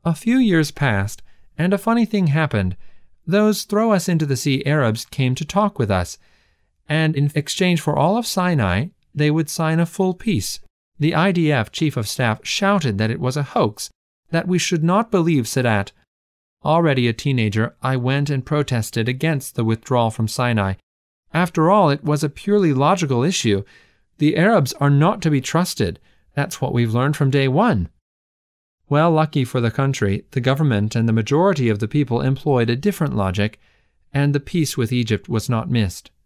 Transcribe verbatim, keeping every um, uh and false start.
A few years passed, and a funny thing happened. Those throw us into the sea Arabs came to talk with us, and in exchange for all of Sinai, they would sign a full peace. The I D F chief of staff shouted that it was a hoax, that we should not believe Sadat. Already a teenager, I went and protested against the withdrawal from Sinai. After all, it was a purely logical issue. The Arabs are not to be trusted. That's what we've learned from day one. Well, lucky for the country, the government and the majority of the people employed a different logic, and the peace with Egypt was not missed.